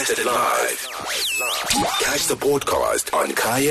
broadcasted live. Catch the podcast on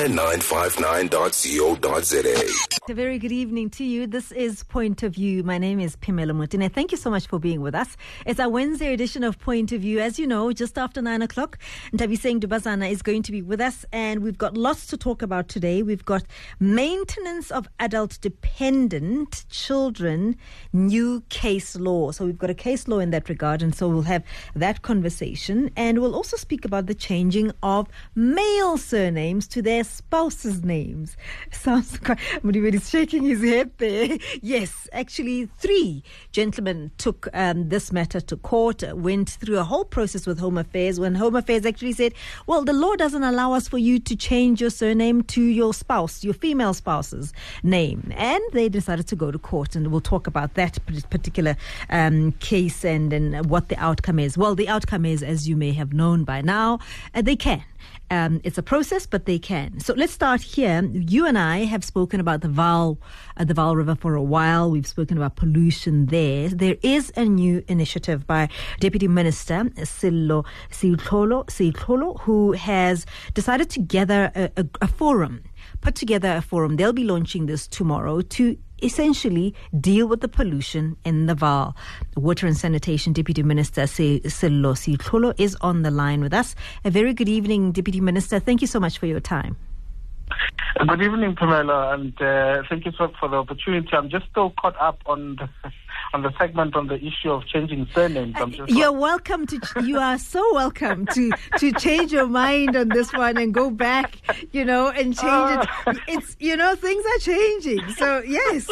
kaya959.co.za. A very good evening to you. This is Point of View. My name is Phemelo Motene. Thank you so much for being with us. It's our Wednesday edition of Point of View. As you know, just after 9 o'clock, Ntabiseng Dubazana is going to be with us, and we've got lots to talk about today. We've got maintenance of adult-dependent children, new case law. So we've got a case law in that regard, and so we'll have that conversation. And we'll also speak about the changing of male surnames to their spouses' names. Sounds quite... Mudiwedi is shaking his head there. Yes, actually 3 gentlemen took this matter to court, went through a whole process with Home Affairs, when Home Affairs actually said, well, the law doesn't allow us for you to change your surname to your spouse, your female spouse's name. And they decided to go to court, and we'll talk about that particular case and what the outcome is. Well, the outcome is, as you may have known by now, they can. It's a process, but they can. So let's start here. You and I have spoken about the Vaal River for a while. We've spoken about pollution there. There is a new initiative by Deputy Minister Sello Seitlolo, who has decided to gather put together a forum. They'll be launching this tomorrow to essentially deal with the pollution in the Vaal. Water and Sanitation Deputy Minister Sello Seitlolo is on the line with us. A very good evening, Deputy Minister. Thank you so much for your time. Good evening, Pamela, and thank you for the opportunity. I'm just still caught up on the segment on the issue of changing surnames. You are so welcome to change your mind on this one and go back, and change it. It's, things are changing. So, yes.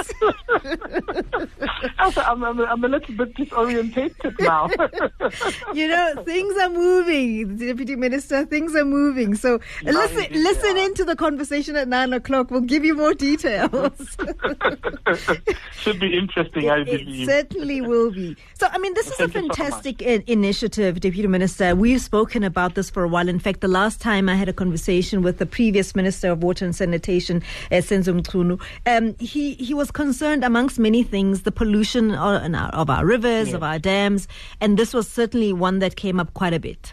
I'm a little bit disorientated now. Things are moving, Deputy Minister. Things are moving. So, listen into the conversation at 9 o'clock. We'll give you more details. Should be interesting, I believe. It certainly will be. So, this is a fantastic initiative, Deputy Minister. We've spoken about this for a while. In fact, the last time I had a conversation with the previous Minister of Water and Sanitation, Senzo Mchunu, he was concerned, amongst many things, the pollution of our rivers, of our dams, and this was certainly one that came up quite a bit.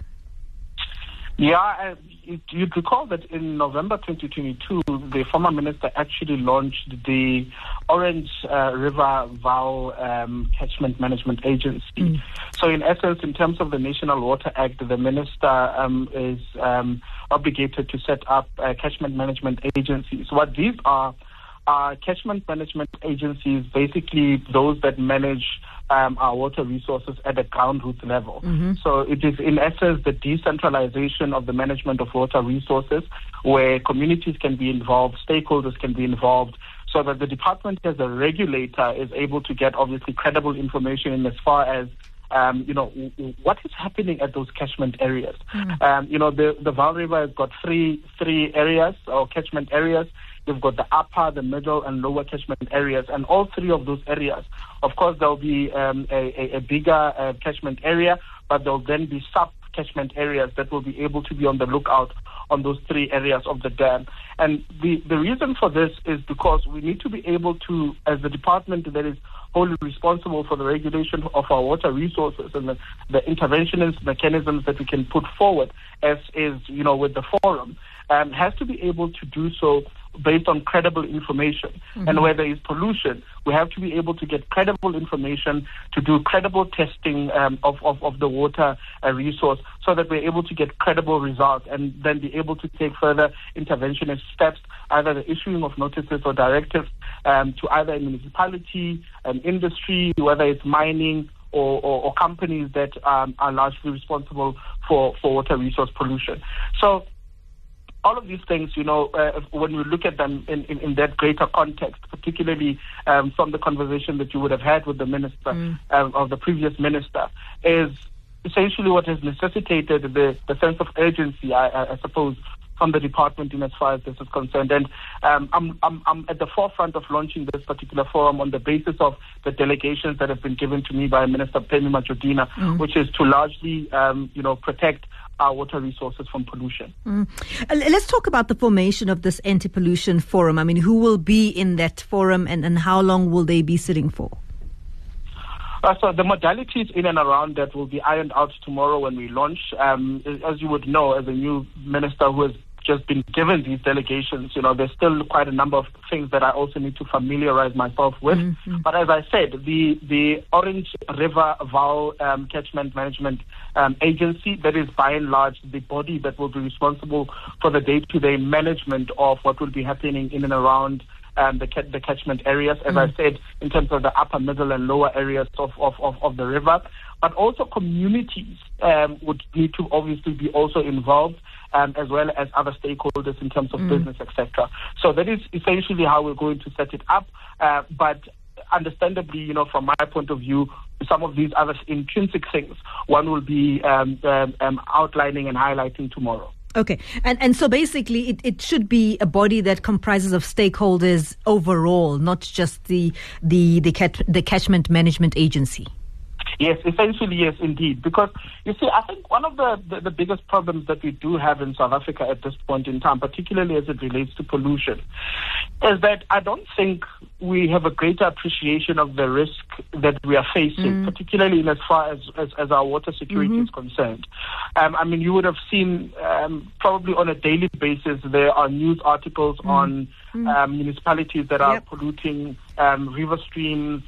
Yeah, you'd recall that in November 2022, the former minister actually launched the Orange River Vaal Catchment Management Agency. So in essence, in terms of the National Water Act, the minister is obligated to set up catchment management agencies. What these are catchment management agencies, basically those that manage our water resources at a ground root level. So it is in essence the decentralization of the management of water resources, where communities can be involved, stakeholders can be involved, so that the department as a regulator is able to get obviously credible information in as far as what is happening at those catchment areas. The Vaal River has got three areas or catchment areas. You've got the upper, the middle, and lower catchment areas. And all 3 of those areas, of course, there'll be a bigger catchment area, but there'll then be sub-catchment areas that will be able to be on the lookout on those 3 areas of the dam. And the reason for this is because we need to be able to, as the department that is wholly responsible for the regulation of our water resources and the interventionist mechanisms that we can put forward, as is, with the forum, has to be able to do so based on credible information. And where there is pollution, we have to be able to get credible information to do credible testing of the water resource, so that we're able to get credible results and then be able to take further interventionist steps, either the issuing of notices or directives to either a municipality, an industry, whether it's mining or companies that are largely responsible for water resource pollution. So all of these things, when we look at them in that greater context, particularly from the conversation that you would have had with the minister, of the previous minister, is essentially what has necessitated the sense of urgency, I suppose, from the department in as far as this is concerned. And I'm at the forefront of launching this particular forum on the basis of the delegations that have been given to me by Minister Phemi Majodina, which is to largely, protect our water resources from pollution. Let's talk about the formation of this anti-pollution forum. Who will be in that forum and how long will they be sitting for? So the modalities in and around that will be ironed out tomorrow when we launch. As you would know, as a new minister who has just been given these delegations, there's still quite a number of things that I also need to familiarize myself with. Mm-hmm. But as I said, the Orange River Vaal Catchment Management Agency, that is by and large the body that will be responsible for the day-to-day management of what will be happening in and around the catchment areas, as I said, in terms of the upper, middle, and lower areas of the river. But also communities would need to obviously be also involved, as well as other stakeholders in terms of business, etc. So that is essentially how we're going to set it up. But understandably, from my point of view, some of these other intrinsic things, one will be outlining and highlighting tomorrow. Okay. And so basically it should be a body that comprises of stakeholders overall, not just the catchment management agency. Yes, essentially, yes, indeed. Because, you see, I think one of the biggest problems that we do have in South Africa at this point in time, particularly as it relates to pollution, is that I don't think we have a greater appreciation of the risk that we are facing, particularly in as far as our water security is concerned. You would have seen probably on a daily basis there are news articles on municipalities that are polluting river streams,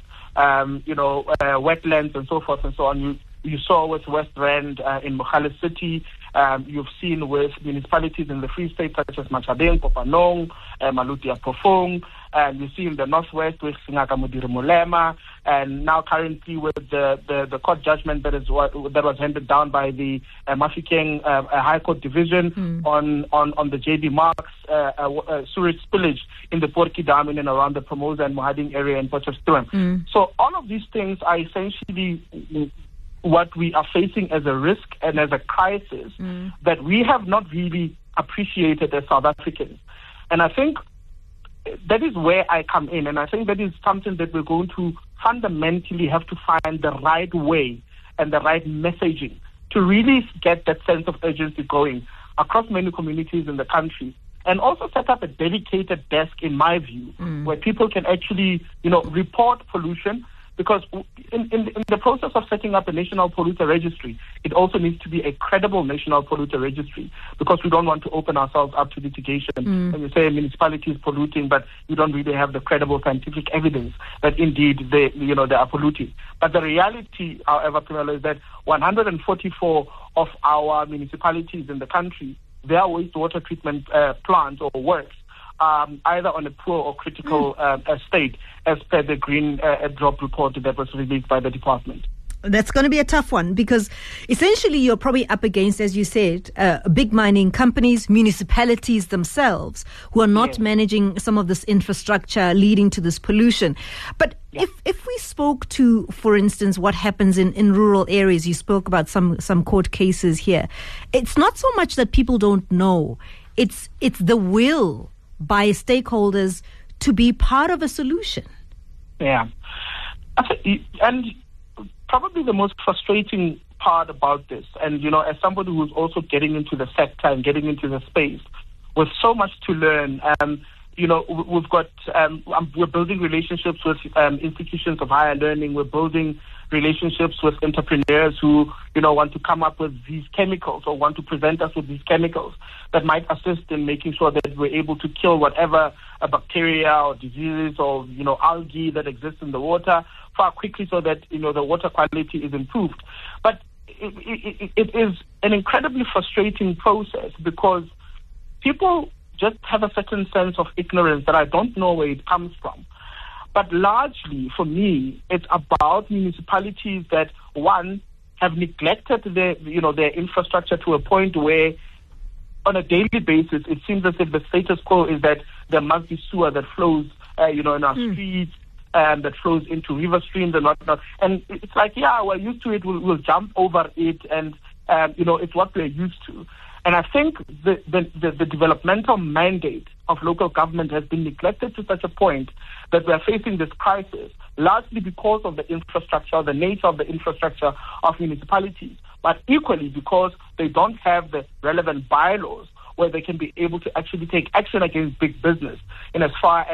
wetlands and so forth and so on. You saw with West Rand in Mogale City. You've seen with municipalities in the Free State such as Machabeng, Kopanong, Maluti Apofong. You see in the Northwest with Singaka Modiri Molema, and now currently with the court judgment that was handed down by the Mafikeng High Court Division on the JB Marks sewage spillage in the Porky Dam in and around the Promosa and Mohading area in Potchefstroom. So all of these things are essentially what we are facing as a risk and as a crisis that we have not really appreciated as South Africans. And I think that is where I come in, and I think that is something that we're going to fundamentally have to find the right way and the right messaging to really get that sense of urgency going across many communities in the country, and also set up a dedicated desk, in my view, where people can actually, report pollution. Because in the process of setting up a national polluter registry, it also needs to be a credible national polluter registry, because we don't want to open ourselves up to litigation when you say a municipality is polluting, but you don't really have the credible scientific evidence that indeed they are polluting. But the reality, however, is that 144 of our municipalities in the country, their wastewater treatment plants or works, either on a poor or critical state, as per the Green Drop report that was released by the department. That's going to be a tough one, because essentially you're probably up against, as you said, big mining companies, municipalities themselves, who are not managing some of this infrastructure leading to this pollution. But if we spoke to, for instance, what happens in rural areas, you spoke about some court cases here. It's not so much that people don't know. It's the will by stakeholders to be part of a solution. Yeah. And probably the most frustrating part about this, and, as somebody who's also getting into the sector and getting into the space with so much to learn, we've got, we're building relationships with institutions of higher learning. We're building relationships with entrepreneurs who, want to come up with these chemicals or want to present us with these chemicals that might assist in making sure that we're able to kill whatever bacteria or diseases or, algae that exists in the water far quickly, so that, the water quality is improved. But it is an incredibly frustrating process, because people just have a certain sense of ignorance that I don't know where it comes from. But largely, for me, it's about municipalities that, one, have neglected their infrastructure to a point where, on a daily basis, it seems as if the status quo is that there must be sewer that flows, in our streets, that flows into river streams and whatnot. And it's like, we're used to it. We'll jump over it, and it's what we're used to. And I think the developmental mandate of local government has been neglected to such a point that we are facing this crisis, largely because of the infrastructure, the nature of the infrastructure of municipalities, but equally because they don't have the relevant bylaws where they can be able to actually take action against big business in as far as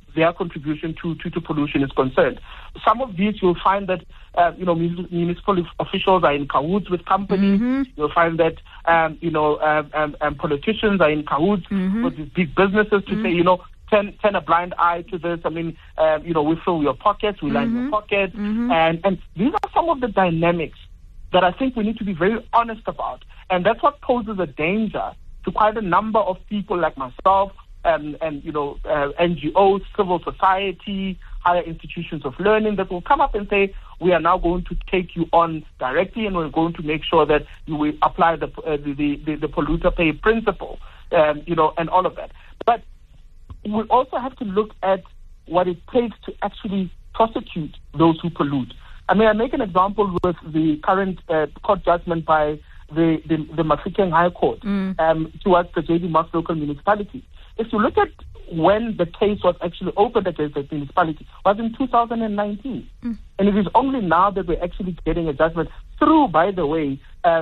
their contribution to pollution is concerned. Some of these you'll find that municipal officials are in cahoots with companies. You'll find that politicians are in cahoots with these big businesses to say, turn a blind eye to this. I mean, we fill your pockets, we line your pockets, and these are some of the dynamics that I think we need to be very honest about, and that's what poses a danger to quite a number of people like myself, and NGOs, civil society, higher institutions of learning that will come up and say, we are now going to take you on directly, and we're going to make sure that you will apply the polluter pay principle, and all of that. But we also have to look at what it takes to actually prosecute those who pollute. I mean, I make an example with the current court judgment by the Mafikeng High Court towards the JD Marks local municipality. If you look at when the case was actually opened against the municipality, it was in 2019. And it is only now that we're actually getting a judgment through, by the way,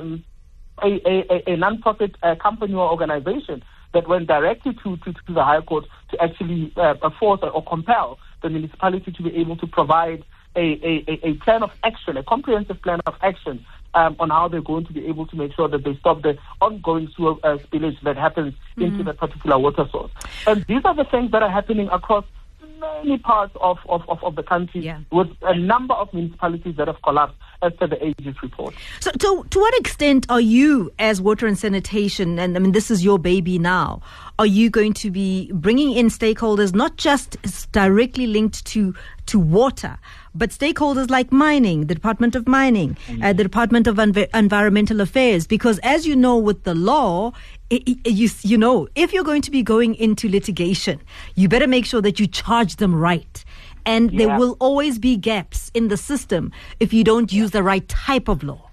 a non-profit company or organization that went directly to the High Court to actually force or compel the municipality to be able to provide a plan of action, a comprehensive plan of action on how they're going to be able to make sure that they stop the ongoing sewer spillage that happens into that particular water source. And these are the things that are happening across many parts of the country, with a number of municipalities that have collapsed as per the Aegis report. So to what extent are you, as water and sanitation, and I mean this is your baby now, are you going to be bringing in stakeholders not just directly linked to water, but stakeholders like mining, the Department of Mining, the Department of Environmental Affairs? Because as you know, with the law, if you're going to be going into litigation, you better make sure that you charge them right. And there will always be gaps in the system if you don't use the right type of law.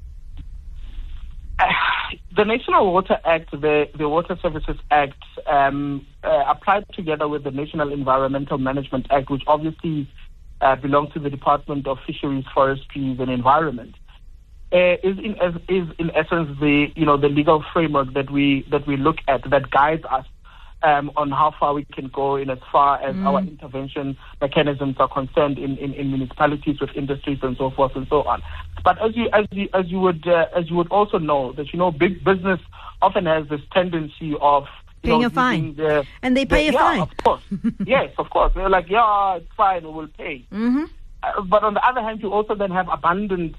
The National Water Act, the Water Services Act, applied together with the National Environmental Management Act, which obviously belongs to the Department of Fisheries, Forestries and Environment, is in essence the legal framework that we look at, that guides us on how far we can go in as far as our intervention mechanisms are concerned in municipalities, with industries and so forth and so on. But as you would also know that big business often has this tendency of paying a fine, and they pay a fine. Of course, yes, of course. They're like, it's fine, we will pay. But on the other hand, you also then have abundant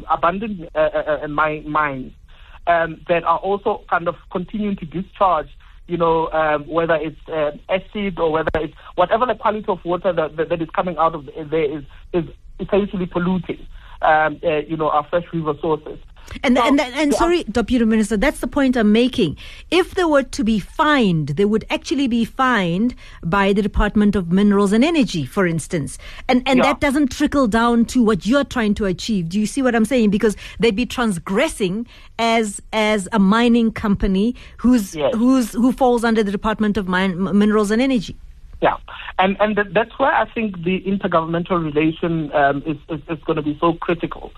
mines that are also kind of continuing to discharge. Whether it's acid or whether it's whatever the quality of water that is coming out of there is essentially polluting, our fresh river sources. And sorry, Deputy Minister, that's the point I'm making. If they were to be fined, they would actually be fined by the Department of Minerals and Energy, for instance. And that doesn't trickle down to what you're trying to achieve. Do you see what I'm saying? Because they'd be transgressing as a mining company who falls under the Department of Minerals and Energy. Yeah, and that's where I think the intergovernmental relation is going to be so critical.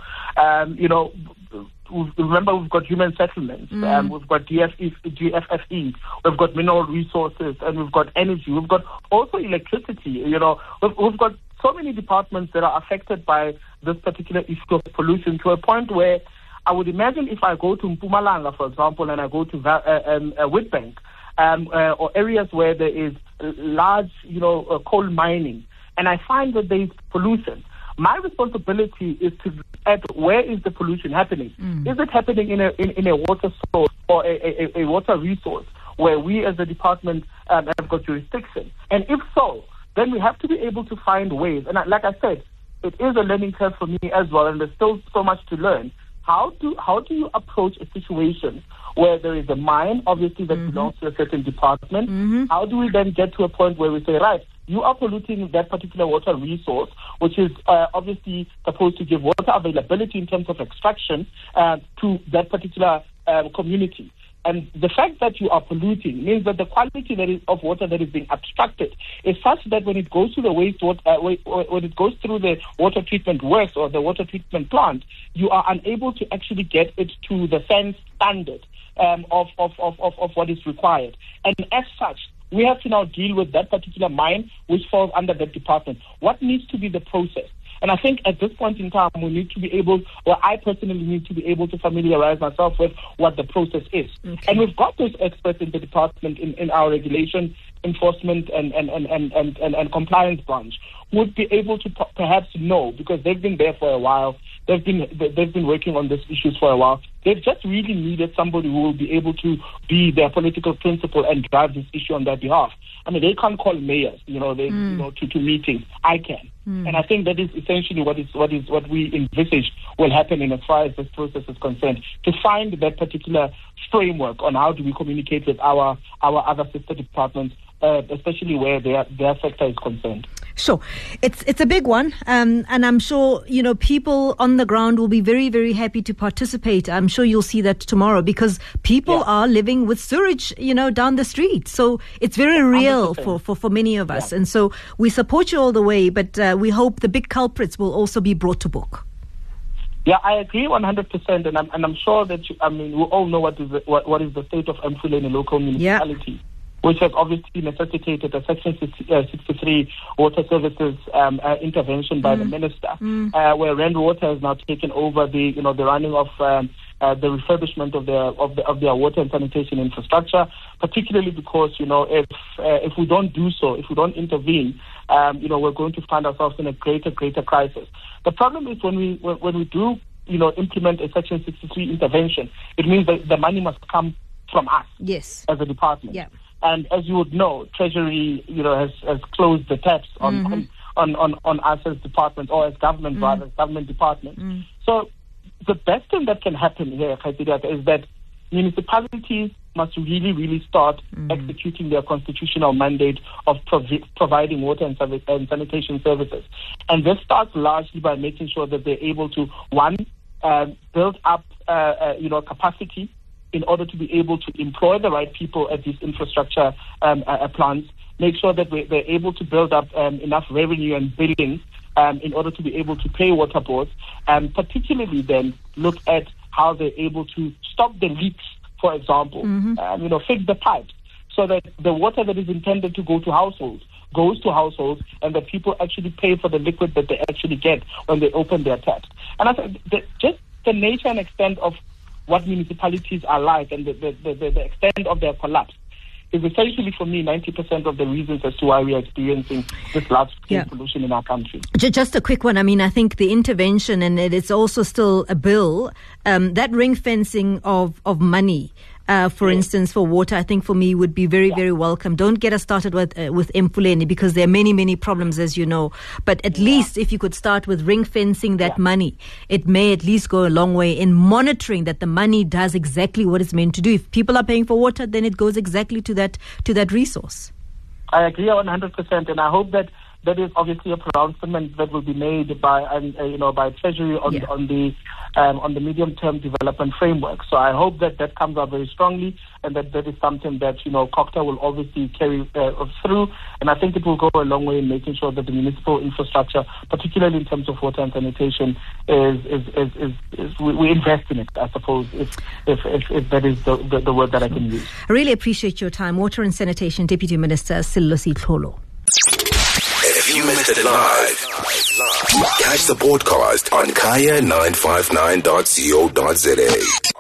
Remember, we've got human settlements, we've got GFFE, we've got mineral resources, and we've got energy, we've got also electricity. We've got so many departments that are affected by this particular issue of pollution, to a point where I would imagine if I go to Mpumalanga, for example, and I go to Witbank, or areas where there is large, coal mining, and I find that there is pollution, my responsibility is to look at where is the pollution happening. Is it happening in a water source or a water resource where we as a department have got jurisdiction? And if so, then we have to be able to find ways. And like I said, it is a learning curve for me as well, and there's still so much to learn. How do you approach a situation where there is a mine, obviously, that belongs to a certain department? How do we then get to a point where we say, right, you are polluting that particular water resource, which is obviously supposed to give water availability in terms of extraction to that particular community. And the fact that you are polluting means that the quality of water that is being abstracted is such that when it goes to the when it goes through the water treatment works or the water treatment plant, you are unable to actually get it to the same standard of what is required. And as such, we have to now deal with that particular mine which falls under that department. What needs to be the process? And I think at this point in time, we need to be able, or I personally need to be able to familiarize myself with what the process is. Okay. And we've got those experts in the department, in our regulation, enforcement and compliance branch, would be able to perhaps know, because they've been there for a while, they've been working on these issues for a while. They've just really needed somebody who will be able to be their political principal and drive this issue on their behalf. I mean, they can't call mayors, to meetings. I can. And I think that is essentially what we envisage will happen in as far as this process is concerned, to find that particular framework on how do we communicate with our other sister departments, especially where their sector is concerned. Sure. It's a big one. And I'm sure, people on the ground will be very, very happy to participate. I'm sure you'll see that tomorrow, because people are living with sewage, down the street. So it's very real 100%. for many of us. And so we support you all the way, but we hope the big culprits will also be brought to book. Yeah, I agree 100%, and I'm sure that we all know what is the state of Emfuleni local municipality, which has obviously necessitated a Section 63 water services intervention by the minister, where Rand Water has now taken over the running of the refurbishment of their water and sanitation infrastructure, particularly because if we don't do so, if we don't intervene, we're going to find ourselves in a greater crisis. The problem is when we do implement a Section 63 intervention, it means that the money must come from us, as a department. Yeah. And as you would know, Treasury has closed the taps on us as department, or as government rather, government department. So the best thing that can happen here, is that municipalities must really, really start executing their constitutional mandate of providing water and sanitation services. And this starts largely by making sure that they're able to, one, build up capacity in order to be able to employ the right people at these infrastructure plants, make sure that they're able to build up enough revenue and billing in order to be able to pay water boards, and particularly then look at how they're able to stop the leaks, for example, fix the pipes, so that the water that is intended to go to households goes to households, and that people actually pay for the liquid that they actually get when they open their taps. And I think just the nature and extent of what municipalities are like, and the extent of their collapse, is essentially, for me, 90% of the reasons as to why we are experiencing this large-scale pollution in our country. Just a quick one. I mean, I think the intervention, and it's also still a bill, that ring fencing of money, for instance, for water, I think for me would be very, very welcome. Don't get us started with Emfuleni, because there are many, many problems, as you know. But at least if you could start with ring fencing that money, it may at least go a long way in monitoring that the money does exactly what it's meant to do. If people are paying for water, then it goes exactly to that resource. I agree 100%, and I hope that is obviously a pronouncement that will be made by Treasury on the medium-term development framework. So I hope that comes out very strongly, and that is something that COGTA will obviously carry through. And I think it will go a long way in making sure that the municipal infrastructure, particularly in terms of water and sanitation, we invest in it, I suppose, if that is the word that I can use. I really appreciate your time. Water and Sanitation Deputy Minister Sello Tlholo. If you missed it live, catch the podcast on kaya959.co.za.